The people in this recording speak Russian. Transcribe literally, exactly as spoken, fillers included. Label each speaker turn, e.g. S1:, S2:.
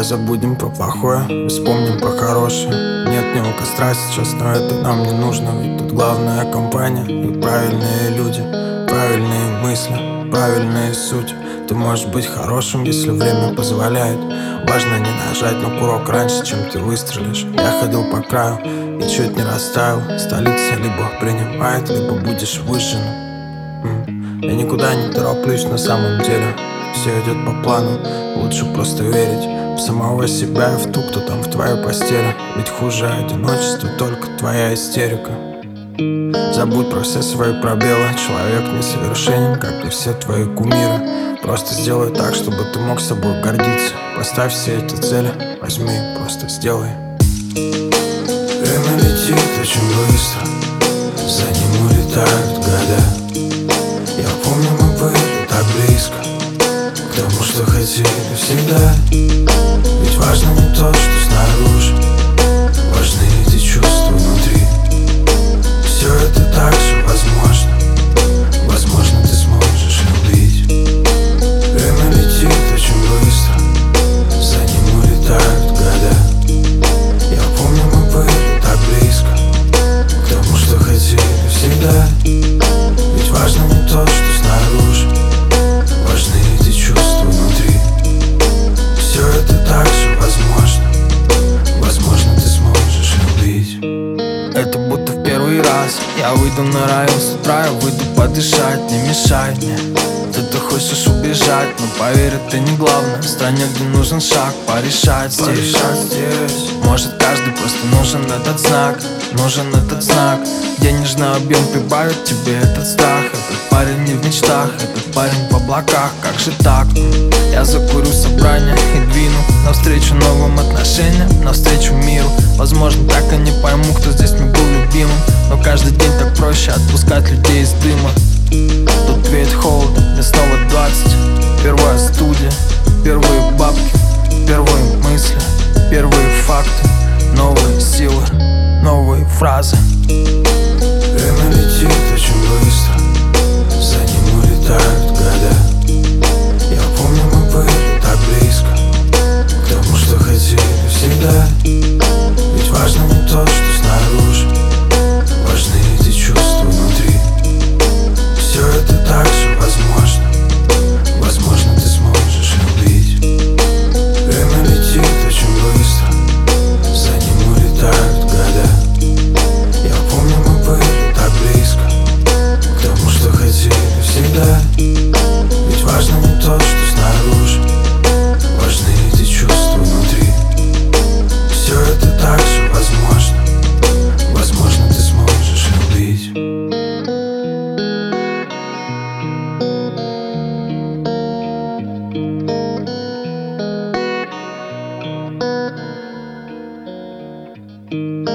S1: Давай забудем про плохое, вспомним про хорошее. Нет ни у костра сейчас, но это нам не нужно. Ведь тут главная компания и правильные люди, правильные мысли, правильные суть. Ты можешь быть хорошим, если время позволяет. Важно не нажать на курок раньше, чем ты выстрелишь. Я ходил по краю и чуть не растаял. Столица либо принимает, либо будешь выжженным. Я никуда не тороплюсь на самом деле. Все идет по плану, лучше просто верить в самого себя и в ту, кто там в твоей постели. Ведь хуже одиночества только твоя истерика. Забудь про все свои пробелы. Человек несовершенен, как и все твои кумиры. Просто сделай так, чтобы ты мог собой гордиться. Поставь все эти цели, возьми, просто сделай. Время летит очень быстро, за ним улетают года. Я помню, мы были так близко к тому, что хотели всегда. Ведь важно не то, что снаружи, важны эти чувства внутри. Все это так же возможно, возможно, ты сможешь любить. Время летит очень быстро, за ним улетают года. Я помню, мы были так близко к тому, что хотели всегда. Ведь важно не то, что снаружи, важны эти чувства внутри. Все это так же возможно, возможно, ты сможешь любить. Это будто в первый раз я выйду на район с утра, я выйду подышать, не мешай мне. Ты хочешь убежать, но поверь, это не главное. В стране, где нужен шаг, порешать здесь, порешать здесь. Может, каждый просто нужен этот знак, нужен этот знак. Денежный объем прибавит тебе этот страх. Этот парень не в мечтах, этот парень в облаках. Как же так? Я закурю собрание и двину навстречу новым отношениям, навстречу миру. Возможно, так и не пойму, кто здесь не был любимым, но каждый день так проще отпускать людей из дыма. Тут веет холодом, мне снова двадцать. Первая студия, первые бабки, первые мысли, первые факты, новые силы, новые фразы. Время летит очень быстро, за ним улетают года. Я помню, мы были так близко к тому, что хотели всегда. Ведь важно не то, что снаружи, важны эти чувства внутри. Все это так же возможно, возможно, ты сможешь любить. Время летит очень быстро, за ним улетают года. Я помню, мы были так близко к тому, что хотели всегда. Ведь важно не то, что снаружи, важны эти чувства внутри. Все это так же возможно, возможно, ты сможешь любить. Thank you.